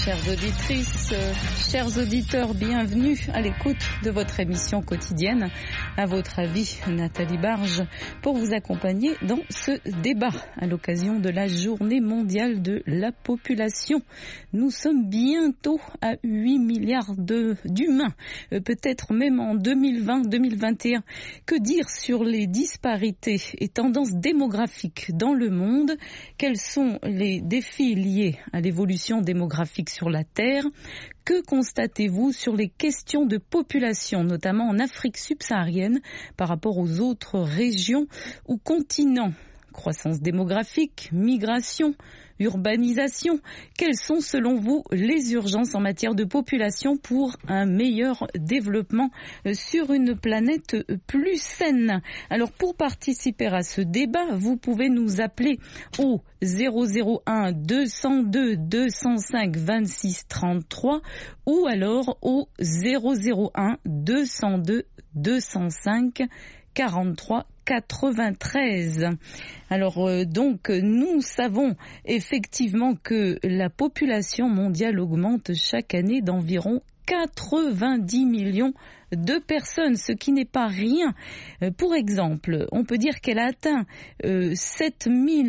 Chères auditrices, chers auditeurs, bienvenue à l'écoute de votre émission quotidienne. À votre avis, Nathalie Barge, pour vous accompagner dans ce débat à l'occasion de la Journée mondiale de la population. Nous sommes bientôt à 8 milliards d'humains, peut-être même en 2020-2021. Que dire sur les disparités et tendances démographiques dans le monde? Quels sont les défis liés à l'évolution démographique sur la Terre? Que constatez-vous sur les questions de population, notamment en Afrique subsaharienne, par rapport aux autres régions ou continents? Croissance démographique, migration, urbanisation. Quelles sont selon vous les urgences en matière de population pour un meilleur développement sur une planète plus saine? Alors pour participer à ce débat, vous pouvez nous appeler au 001 202 205 26 33 ou alors au 001 202 205 43 93. Alors donc nous savons effectivement que la population mondiale augmente chaque année d'environ 90 millions de personnes, ce qui n'est pas rien. Pour exemple, on peut dire qu'elle a atteint 7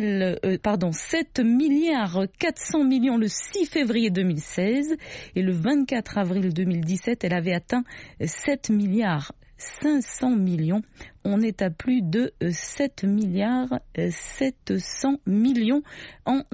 milliards 400 millions le 6 février 2016 et le 24 avril 2017, elle avait atteint 7 milliards 500 millions. On est à plus de 7 milliards 700 millions en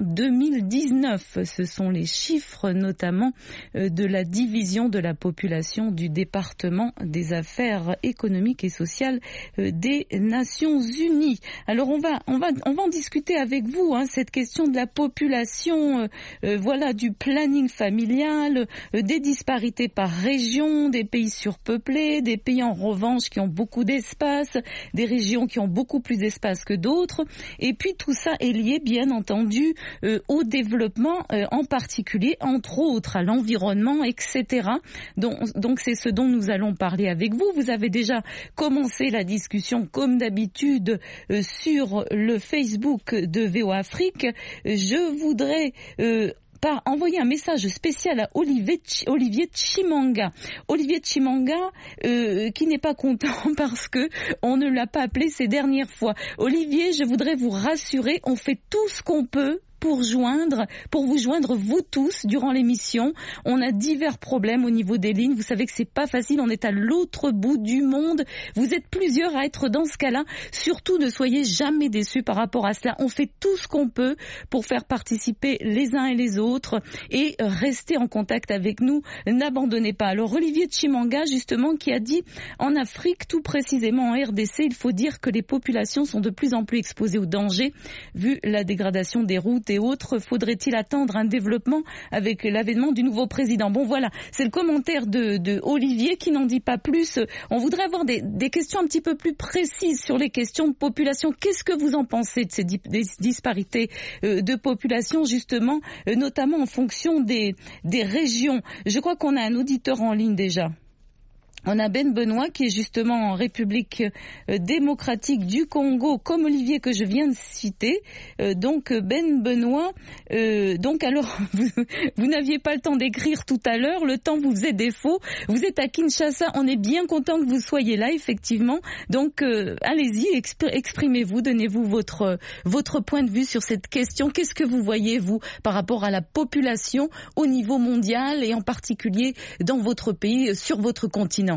2019. Ce sont les chiffres notamment de la division de la population du département des affaires économiques et sociales des Nations Unies. Alors on va en discuter avec vous, cette question de la population, du planning familial, des disparités par région, des pays surpeuplés, des pays en revanche qui ont beaucoup d'espace, des régions qui ont beaucoup plus d'espace que d'autres, et puis tout ça est lié bien entendu au développement, en particulier entre autres à l'environnement, etc. Donc c'est ce dont nous allons parler avec vous. Vous avez déjà commencé la discussion comme d'habitude sur le Facebook de VOA Afrique. Je voudrais envoyer un message spécial à Olivier Chimanga. Olivier Chimanga qui n'est pas content parce que on ne l'a pas appelé ces dernières fois. Olivier, je voudrais vous rassurer, on fait tout ce qu'on peut pour vous joindre vous tous durant l'émission. On a divers problèmes au niveau des lignes. Vous savez que c'est pas facile. On est à l'autre bout du monde. Vous êtes plusieurs à être dans ce cas-là. Surtout, ne soyez jamais déçus par rapport à cela. On fait tout ce qu'on peut pour faire participer les uns et les autres et rester en contact avec nous. N'abandonnez pas. Alors, Olivier Chimanga, justement, qui a dit en Afrique, tout précisément en RDC, il faut dire que les populations sont de plus en plus exposées aux dangers vu la dégradation des routes et autres. Faudrait-il attendre un développement avec l'avènement du nouveau président? Bon voilà, c'est le commentaire de Olivier qui n'en dit pas plus. On voudrait avoir des questions un petit peu plus précises sur les questions de population. Qu'est-ce que vous en pensez de ces disparités de population, justement, notamment en fonction des régions? Je crois qu'on a un auditeur en ligne déjà. On a Ben Benoît qui est justement en République démocratique du Congo, comme Olivier que je viens de citer. Donc Ben Benoît, alors vous n'aviez pas le temps d'écrire tout à l'heure, le temps vous faisait défaut. Vous êtes à Kinshasa, on est bien content que vous soyez là effectivement. Donc allez-y, exprimez-vous, donnez-vous votre point de vue sur cette question. Qu'est-ce que vous voyez vous par rapport à la population au niveau mondial et en particulier dans votre pays, sur votre continent?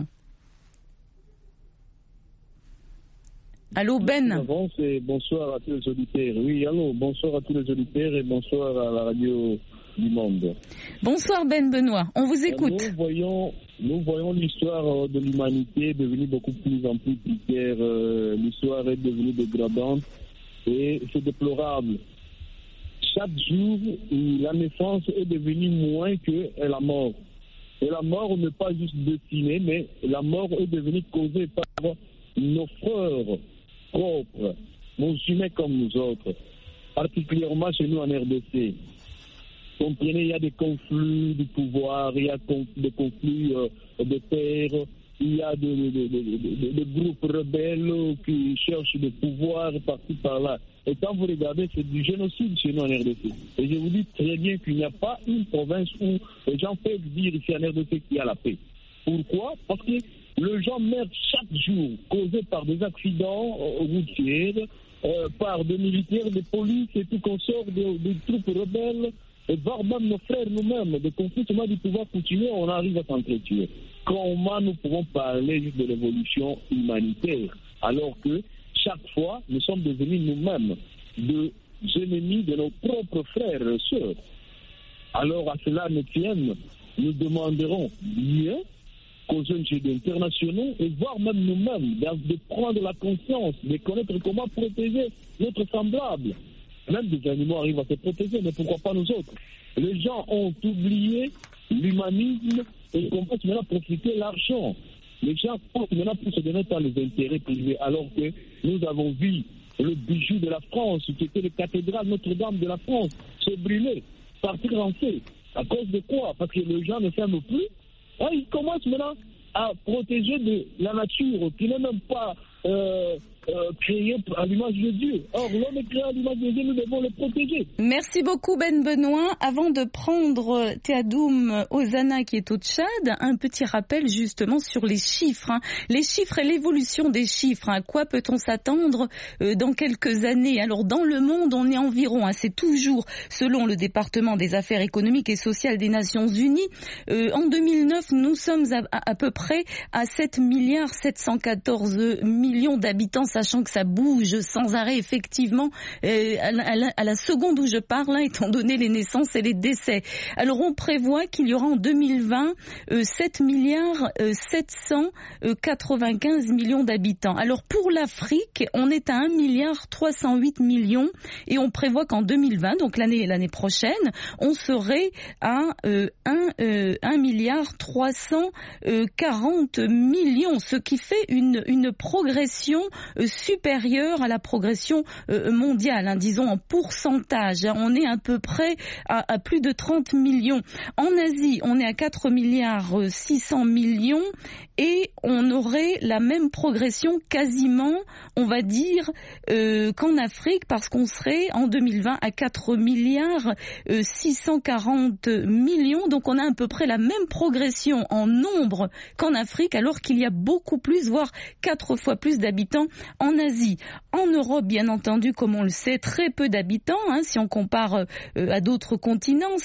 Allô Ben. Bonsoir à tous les auditeurs. Oui, allô, bonsoir à tous les auditeurs et bonsoir à la radio du monde. Bonsoir Ben Benoît, on vous écoute. Nous voyons l'histoire de l'humanité devenue beaucoup plus en plus précaire. L'histoire est devenue dégradante et c'est déplorable. Chaque jour, la naissance est devenue moins que la mort. Et la mort n'est pas juste destinée, mais la mort est devenue causée par nos frères propres, nos humains comme nous autres, particulièrement chez nous en RDC. Comprenez, il y a des conflits de pouvoir, il y a des conflits de terre, il y a des groupes rebelles qui cherchent le pouvoir par-ci par-là. Et quand vous regardez, c'est du génocide chez nous en RDC. Et je vous dis très bien qu'il n'y a pas une province où les gens peuvent dire ici en RDC qu'il y a la paix. Pourquoi? Parce que les gens meurent chaque jour, causés par des accidents routiers, par des militaires, des polices et tout consort, des troupes rebelles, et voire même nos frères nous-mêmes, des conflits du pouvoir continuer, on arrive à s'entretuer. Comment nous pouvons parler juste de l'évolution humanitaire, alors que chaque fois, nous sommes devenus nous-mêmes des ennemis de nos propres frères et sœurs. Alors à cela nous tiennent, nous demanderons mieux qu'aux ONG internationaux et voire même nous-mêmes de prendre la conscience, de connaître comment protéger notre semblable. Même des animaux arrivent à se protéger, mais pourquoi pas nous autres? Les gens ont oublié l'humanisme et ils commencent maintenant à profiter de l'argent. Les gens pensent maintenant pour se donner par les intérêts privés, alors que nous avons vu le bijou de la France, qui était la cathédrale Notre-Dame de la France, se brûler, partir en feu. À cause de quoi? Parce que les gens ne s'aiment plus. Et ils commencent maintenant à protéger de la nature, qui n'est même pas créée à l'image de Dieu. Or, l'homme est créé à l'image de Dieu, nous devons le protéger. Merci beaucoup Ben Benoît. Avant de prendre Théadoum Ozana qui est au Tchad, un petit rappel justement sur les chiffres. Les chiffres et l'évolution des chiffres. À quoi peut-on s'attendre dans quelques années? Alors dans le monde, on est environ, c'est toujours selon le département des affaires économiques et sociales des Nations Unies. En 2009, nous sommes à peu près à 7,714 millions d'habitants, sachant que ça bouge sans arrêt effectivement à la seconde où je parle, étant donné les naissances et les décès. Alors on prévoit qu'il y aura en 2020 7,795 millions d'habitants. Alors pour l'Afrique, on est à 1,308 millions et on prévoit qu'en 2020, donc l'année prochaine, on serait à 1,340 millions, ce qui fait une progression supérieure à la progression mondiale, disons en pourcentage. On est à peu près à plus de 30 millions. En Asie, on est à 4,6 milliards et on aurait la même progression quasiment, on va dire, qu'en Afrique, parce qu'on serait en 2020 à 4,640 milliards. Donc on a à peu près la même progression en nombre qu'en Afrique, alors qu'il y a beaucoup plus, voire 4 fois plus d'habitants en Asie. En Europe, bien entendu, comme on le sait, très peu d'habitants, si on compare à d'autres continents,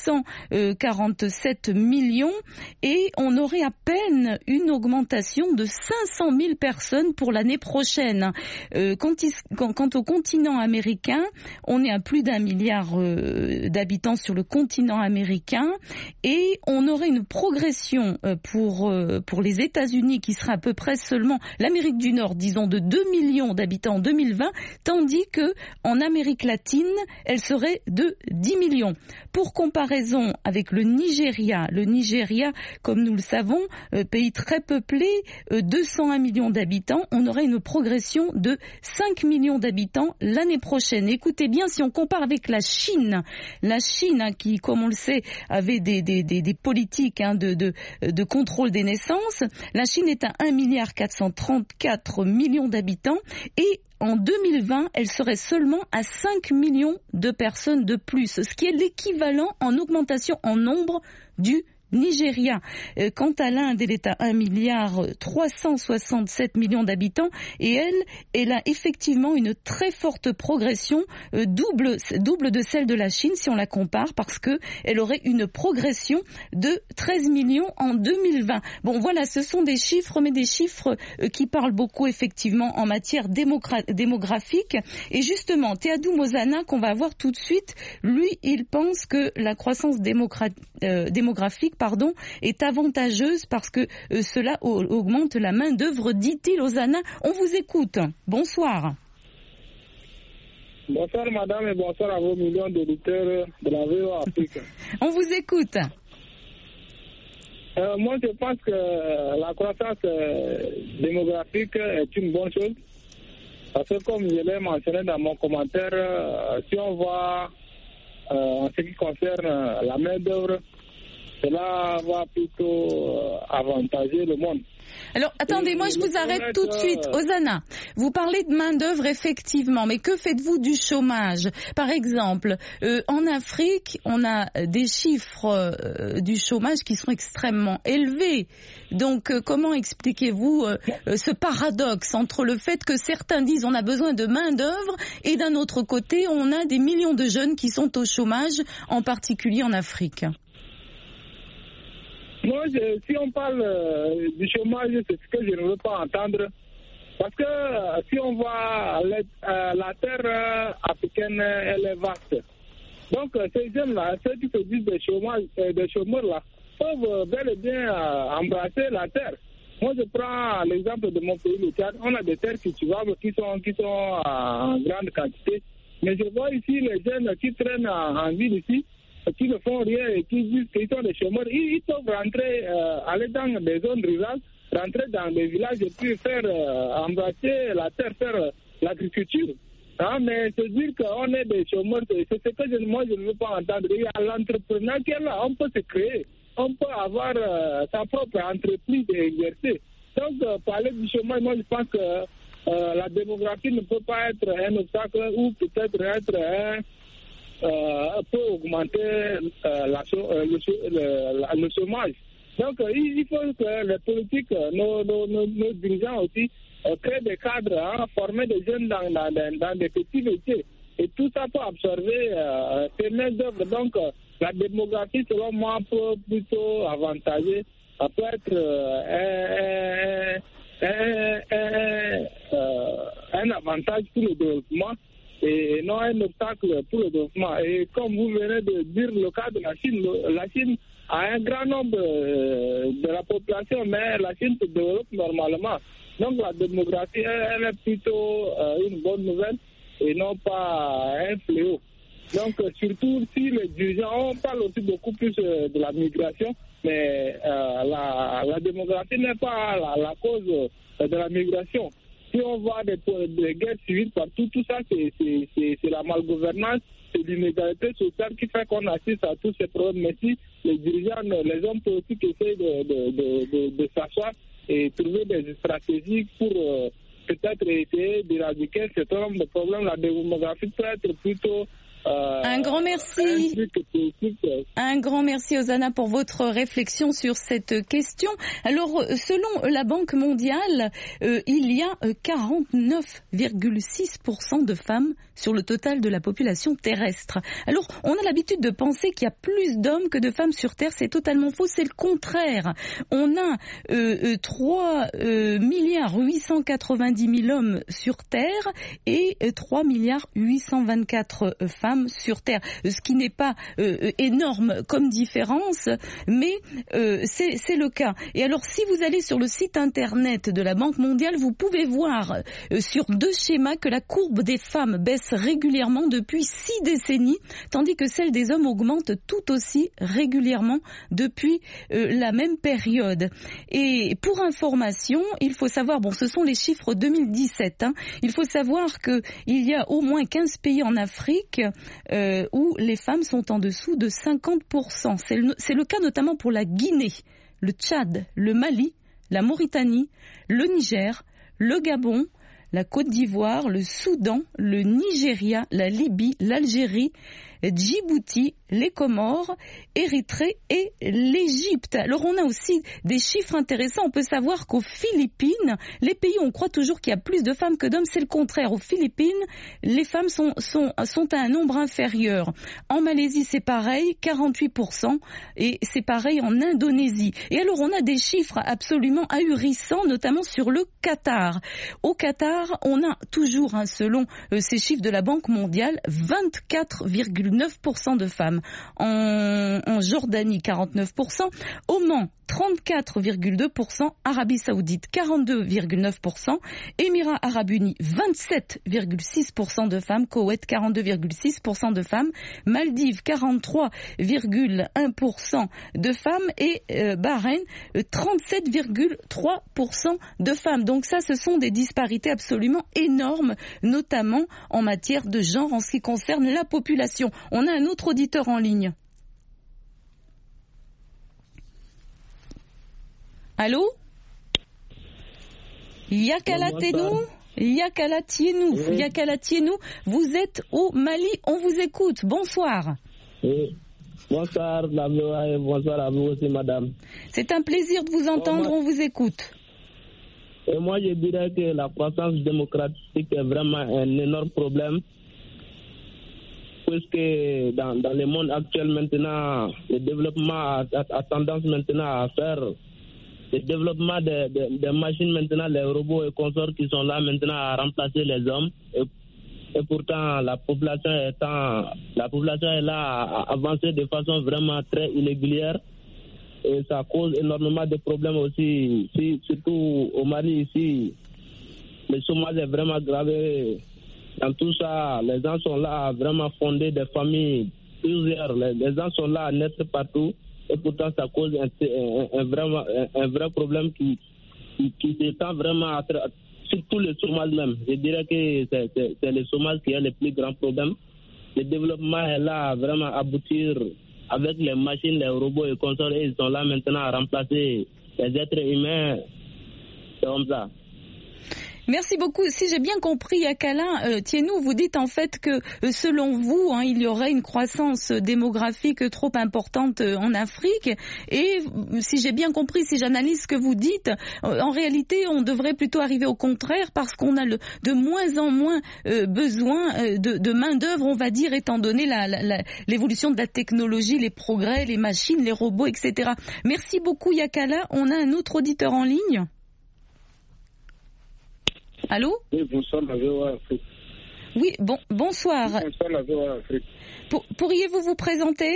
747 millions, et on aurait à peine une augmentation de 500 000 personnes pour l'année prochaine. Quant au continent américain, on est à plus d'1 milliard d'habitants sur le continent américain, et on aurait une progression pour les États-Unis qui sera à peu près seulement l'Amérique du Nord, disons, de 2 millions d'habitants en 2020, tandis que en Amérique latine, elle serait de 10 millions. Pour comparaison avec le Nigeria, comme nous le savons, pays très peuplé, 201 millions d'habitants, on aurait une progression de 5 millions d'habitants l'année prochaine. Écoutez bien, si on compare avec la Chine qui, comme on le sait, avait des politiques de contrôle des naissances, la Chine est à 1,434 milliard d'habitants et en 2020, elle serait seulement à 5 millions de personnes de plus, ce qui est l'équivalent en augmentation en nombre du Nigeria. Quant à l'Inde, elle est à 1,367 milliard d'habitants et elle a effectivement une très forte progression, double de celle de la Chine si on la compare, parce que elle aurait une progression de 13 millions en 2020. Bon, voilà, ce sont des chiffres, mais des chiffres qui parlent beaucoup effectivement en matière démographique. Et justement, Théadoum Ozana, qu'on va voir tout de suite, lui, il pense que la croissance démographique est avantageuse parce que cela augmente la main-d'œuvre, dit-il. Ozana, on vous écoute. Bonsoir. Bonsoir madame et bonsoir à vos millions d'auditeurs de la VOA Afrique. On vous écoute. Moi je pense que la croissance démographique est une bonne chose. Parce que comme je l'ai mentionné dans mon commentaire, si on voit en ce qui concerne la main-d'œuvre, cela va plutôt avantager le monde. Alors, attendez, moi je vous arrête tout de suite. Osana, vous parlez de main-d'œuvre effectivement, mais que faites-vous du chômage? Par exemple, en Afrique, on a des chiffres du chômage qui sont extrêmement élevés. Donc, comment expliquez-vous ce paradoxe entre le fait que certains disent on a besoin de main-d'œuvre et d'un autre côté, on a des millions de jeunes qui sont au chômage, en particulier en Afrique? Moi, si on parle du chômage, c'est ce que je ne veux pas entendre. Parce que si on voit la terre africaine, elle est vaste. Donc, ces jeunes-là, ceux qui se disent des chômeurs-là, peuvent bel et bien embrasser la terre. Moi, je prends l'exemple de mon pays, le Tchad. On a des terres cultivables qui sont en grande quantité. Mais je vois ici les jeunes qui traînent en ville ici, qui ne font rien et qui disent qu'ils sont des chômeurs. Ils peuvent rentrer, aller dans des zones rurales, rentrer dans des villages et puis faire embrasser la terre, faire l'agriculture. Hein, mais se dire qu'on est des chômeurs, c'est ce que moi je ne veux pas entendre. Il y a l'entrepreneur qui est là, on peut se créer, on peut avoir sa propre entreprise et exercer. Donc parler du chômage, moi je pense que la démographie ne peut pas être un obstacle ou peut-être être peut augmenter le chômage. Donc, il faut que les politiques, nos dirigeants aussi, créent des cadres, former des jeunes dans des petits métiers. Et tout ça peut absorber ces main-d'œuvre. Donc, la démographie, selon moi, peut plutôt avantager, peut être un avantage pour le développement et non un obstacle pour le développement. Et comme vous venez de dire le cas de la Chine a un grand nombre de la population, mais la Chine se développe normalement. Donc la démographie, elle est plutôt une bonne nouvelle et non pas un fléau. Donc surtout si les dirigeants, on parle aussi beaucoup plus de la migration, mais la démographie n'est pas la cause de la migration. Si on voit des guerres civiles partout, tout ça, c'est la malgouvernance, c'est l'inégalité sociale qui fait qu'on assiste à tous ces problèmes. Mais si les dirigeants, les hommes politiques essayent de s'asseoir et trouver des stratégies pour peut-être essayer d'éradiquer ce nombre de problèmes, la démographie peut être plutôt... un grand merci. Un grand merci, Osana, pour votre réflexion sur cette question. Alors, selon la Banque mondiale, il y a 49,6% de femmes sur le total de la population terrestre. Alors, on a l'habitude de penser qu'il y a plus d'hommes que de femmes sur Terre. C'est totalement faux, c'est le contraire. On a 3 milliards 890 000 hommes sur Terre et 3 milliards 824 femmes sur Terre, ce qui n'est pas énorme comme différence, mais c'est le cas. Et alors, si vous allez sur le site internet de la Banque mondiale, vous pouvez voir sur 2 schémas que la courbe des femmes baisse régulièrement depuis 6 décennies, tandis que celle des hommes augmente tout aussi régulièrement depuis la même période. Et pour information, il faut savoir, bon, ce sont les chiffres 2017, il faut savoir qu'il y a au moins 15 pays en Afrique où les femmes sont en dessous de 50%. C'est le cas notamment pour la Guinée, le Tchad, le Mali, la Mauritanie, le Niger, le Gabon, la Côte d'Ivoire, le Soudan, le Nigeria, la Libye, l'Algérie, Djibouti, les Comores, Érythrée et l'Égypte. Alors on a aussi des chiffres intéressants. On peut savoir qu'aux Philippines, les pays où on croit toujours qu'il y a plus de femmes que d'hommes, c'est le contraire. Aux Philippines, les femmes sont à un nombre inférieur. En Malaisie, c'est pareil, 48%, et c'est pareil en Indonésie. Et alors on a des chiffres absolument ahurissants, notamment sur le Qatar. Au Qatar, on a toujours, selon ces chiffres de la Banque mondiale, 24,9% de femmes. En Jordanie, 49%. Oman, 34,2%. Arabie Saoudite, 42,9%. Émirats Arabes Unis, 27,6% de femmes. Koweït, 42,6% de femmes. Maldives, 43,1% de femmes. Et Bahreïn, 37,3% de femmes. Donc ça, ce sont des disparités absolument énormes, notamment en matière de genre en ce qui concerne la population. On a un autre auditeur en ligne. Allô ? Yakala Tienou, vous êtes au Mali, on vous écoute. Bonsoir. Oui. Bonsoir, et bonsoir à vous aussi, madame. C'est un plaisir de vous entendre, on vous écoute. Et moi, je dirais que la croissance démocratique est vraiment un énorme problème. Puisque dans le monde actuel maintenant, le développement a tendance maintenant à faire le développement des machines maintenant, les robots et consorts qui sont là maintenant à remplacer les hommes. Et pourtant, la population est là à avancer de façon vraiment très irrégulière. Et ça cause énormément de problèmes aussi, surtout au Mali ici. Le chômage est vraiment grave. Dans tout ça, les gens sont là à vraiment fonder des familles, plusieurs. Les gens sont là à naître partout. Et pourtant, ça cause un vrai problème qui s'étend vraiment surtout le chômage même. Je dirais que c'est le chômage qui est le plus grand problème. Le développement est là à vraiment aboutir avec les machines, les robots et consorts. Et ils sont là maintenant à remplacer les êtres humains. C'est comme ça. Merci beaucoup. Si j'ai bien compris, Yakala Tienou, vous dites en fait que selon vous, il y aurait une croissance démographique trop importante en Afrique. Et si j'ai bien compris, si j'analyse ce que vous dites, en réalité, on devrait plutôt arriver au contraire parce qu'on a de moins en moins besoin de main-d'œuvre, on va dire, étant donné l'évolution de la technologie, les progrès, les machines, les robots, etc. Merci beaucoup, Yakala. On a un autre auditeur en ligne. Allô? Oui, bonsoir, la VOA Afrique. Oui, bonsoir. Bonsoir, la VOA Afrique. Pourriez-vous vous présenter?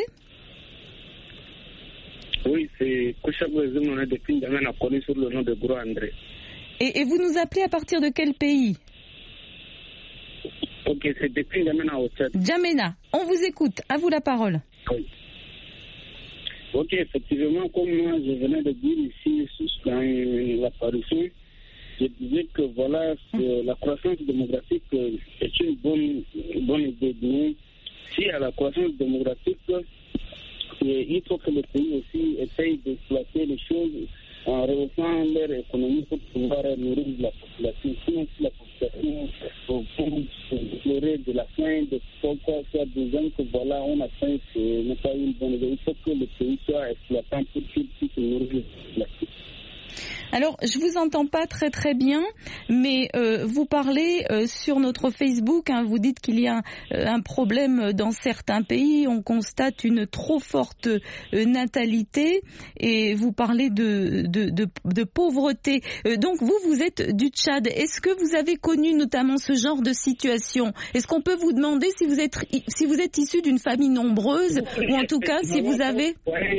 Oui, c'est Kouchabou Zoumouna depuis N'Djamena, connu sur le nom de Gros André. Et vous nous appelez à partir de quel pays? Ok, c'est depuis N'Djamena au Tchad. N'Djamena, on vous écoute, à vous la parole. Oui. Ok, effectivement, comme moi je venais de dire ici dans l'apparition, je disais que voilà, la croissance démographique est une bonne idée. Mais si à la croissance démographique, il faut que le pays aussi essaye d'exploiter les choses en rehaussant leur économie pour pouvoir nourrir la population. Sinon, si la population pleurer de la faim, de pourquoi faire des ans que voilà, on a faim, ce n'est pas une bonne idée. Il faut que le pays soit exploitant pour qu'il puisse nourrir la population. Alors, je vous entends pas très très bien, mais vous parlez sur notre Facebook, vous dites qu'il y a un problème dans certains pays, on constate une trop forte natalité et vous parlez de pauvreté. Donc vous êtes du Tchad. Est-ce que vous avez connu notamment ce genre de situation? Est-ce qu'on peut vous demander si vous êtes issu d'une famille nombreuse ou en tout cas si vous avez...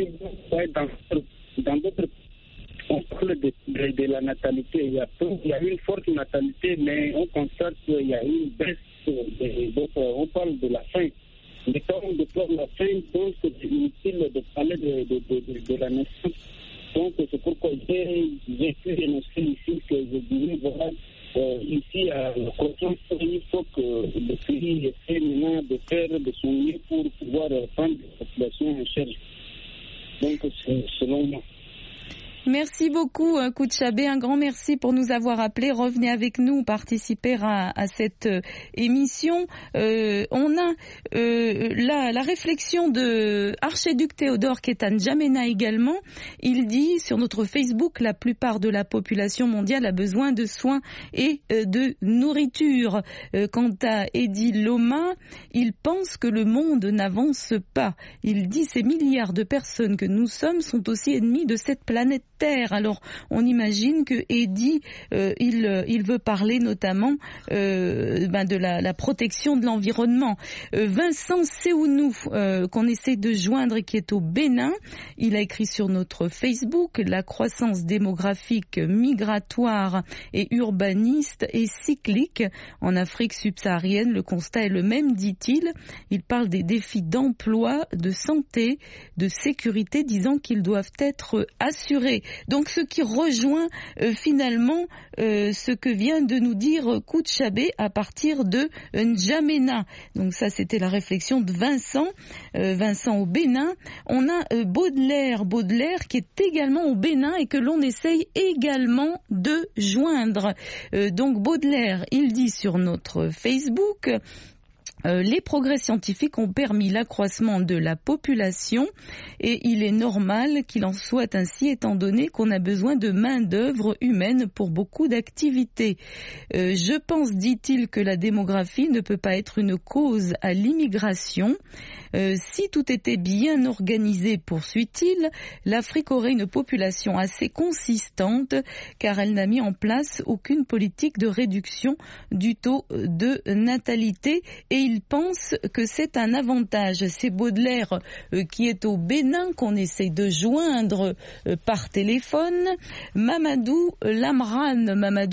Dans d'autres on parle de la natalité. Il y a une forte natalité, mais on constate qu'il y a une baisse. On parle de la faim. Mais quand on déplore la faim, donc c'est inutile de parler de la naissance. Donc c'est pourquoi j'ai pu dénoncer ici que je disais, voilà, ici à la croissance, il faut que le pays essaie maintenant de faire de son mieux pour pouvoir prendre la population en charge. Donc c'est selon moi. Merci beaucoup, Koutchabé. Un grand merci pour nous avoir appelés. Revenez avec nous participer à cette émission. On a la réflexion de Archiduc Théodore qui est à N'Djamena également. Il dit sur notre Facebook, la plupart de la population mondiale a besoin de soins et de nourriture. Quant à Eddie Loma, il pense que le monde n'avance pas. Il dit ces milliards de personnes que nous sommes sont aussi ennemis de cette planète Terre. Alors on imagine que Eddie il veut parler notamment de la protection de l'environnement. Vincent Séounou qu'on essaie de joindre et qui est au Bénin, il a écrit sur notre Facebook: la croissance démographique, migratoire et urbaniste est cyclique. En Afrique subsaharienne, le constat est le même, dit-il. Il parle des défis d'emploi, de santé, de sécurité, disant qu'ils doivent être assurés. Donc ce qui rejoint finalement ce que vient de nous dire Koutchabé à partir de N'Djamena. Donc ça c'était la réflexion de Vincent au Bénin. On a Baudelaire qui est également au Bénin et que l'on essaye également de joindre. Donc Baudelaire, il dit sur notre Facebook: les progrès scientifiques ont permis l'accroissement de la population et il est normal qu'il en soit ainsi étant donné qu'on a besoin de main-d'œuvre humaine pour beaucoup d'activités. Je pense, dit-il, que la démographie ne peut pas être une cause à l'immigration. Si tout était bien organisé, poursuit-il, l'Afrique aurait une population assez consistante car elle n'a mis en place aucune politique de réduction du taux de natalité et il pense que c'est un avantage. C'est Baudelaire qui est au Bénin qu'on essaie de joindre par téléphone. Mamadou Lamran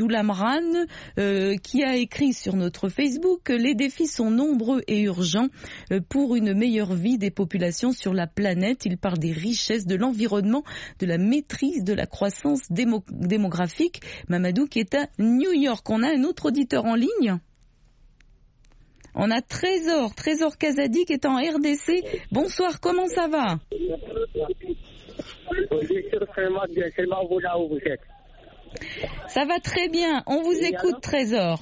qui a écrit sur notre Facebook: les défis sont nombreux et urgents pour une meilleure vie des populations sur la planète. Il parle des richesses, de l'environnement, de la maîtrise de la croissance démographique. Mamadou qui est à New York. On a un autre auditeur en ligne. On a Trésor Kazadi qui est en RDC. Bonsoir, comment ça va? Ça va très bien, on vous écoute Trésor.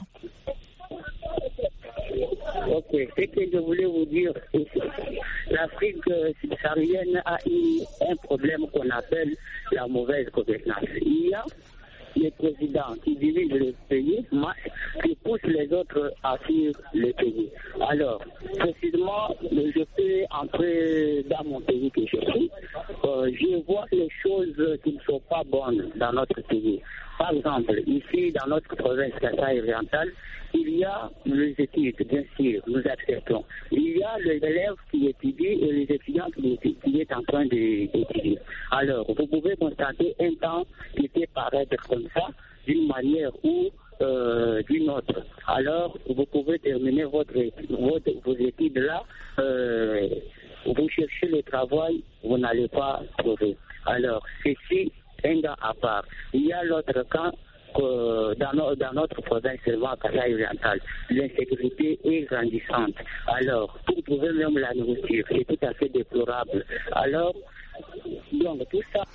Ok, ce que je voulais vous dire, l'Afrique subsaharienne a un problème qu'on appelle la mauvaise gouvernance. Il y a les présidents qui dirigent le pays, qui poussent les autres à fuir le pays. Alors, précisément, je peux entrer dans mon pays que je suis. Je vois les choses qui ne sont pas bonnes dans notre pays. Par exemple, ici, dans notre province Kasaï-Orientale, il y a les études, bien sûr, nous acceptons. Il y a les élèves qui étudient et les étudiants qui sont en train d'étudier. Alors, vous pouvez constater un temps qui peut paraître comme ça, d'une manière ou d'une autre. Alors, vous pouvez terminer vos études là, vous cherchez le travail, vous n'allez pas trouver. Alors, ceci, un gars à part. Il y a l'autre camp dans notre province seulement Kasaï-Orientale. L'insécurité est grandissante. Alors, pour trouver même la nourriture, c'est tout à fait déplorable. Alors, donc tout ça,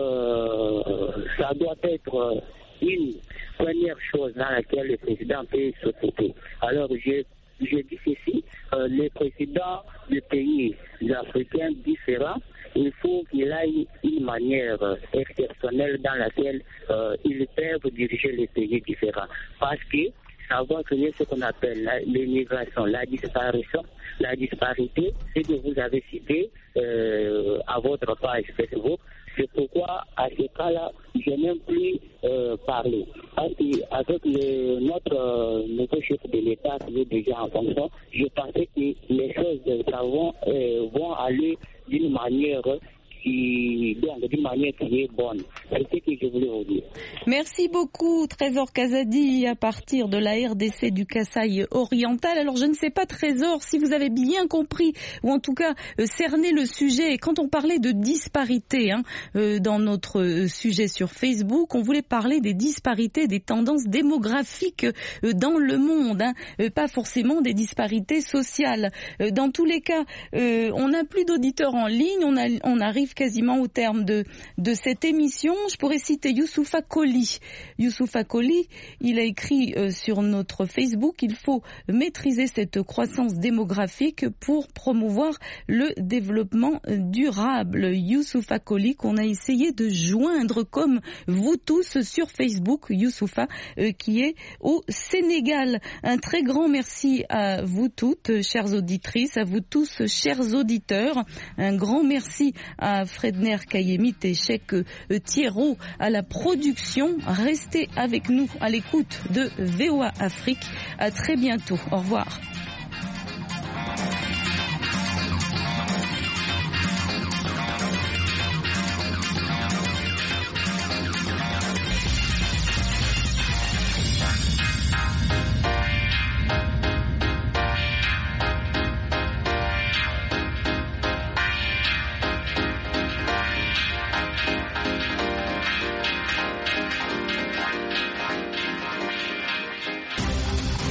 ça doit être une première chose dans laquelle le président peut s'occuper. Alors, je dis ceci, les présidents de pays africains différents, il faut qu'il ait une manière exceptionnelle dans laquelle ils peuvent diriger les pays différents. Parce que ça va créer ce qu'on appelle l'immigration, la disparition, la disparité, ce que vous avez cité à votre page Facebook. C'est pourquoi, à ce cas-là, je n'ai même plus parlé. Parce qu'avec notre nouveau chef de l'État qui est déjà en fonction, je pensais que les choses vont aller d'une manière qui est bonne. C'est ce que je voulais vous dire. Merci beaucoup, Trésor Kazadi, à partir de la RDC du Kasaï oriental. Alors, je ne sais pas, Trésor, si vous avez bien compris, ou en tout cas cerné le sujet. Quand on parlait de disparité dans notre sujet sur Facebook, on voulait parler des disparités, des tendances démographiques dans le monde, pas forcément des disparités sociales. Dans tous les cas, on n'a plus d'auditeurs en ligne, on arrive quasiment au terme de cette émission. Je pourrais citer Youssoufa Koli. Youssoufa Koli, il a écrit sur notre Facebook: il faut maîtriser cette croissance démographique pour promouvoir le développement durable. Youssoufa Koli qu'on a essayé de joindre comme vous tous sur Facebook. Youssoufa qui est au Sénégal. Un très grand merci à vous toutes, chères auditrices, à vous tous, chers auditeurs. Un grand merci à Fredner Kayemi Téchek Thierro à la production. Restez avec nous à l'écoute de VOA Afrique. À très bientôt. Au revoir.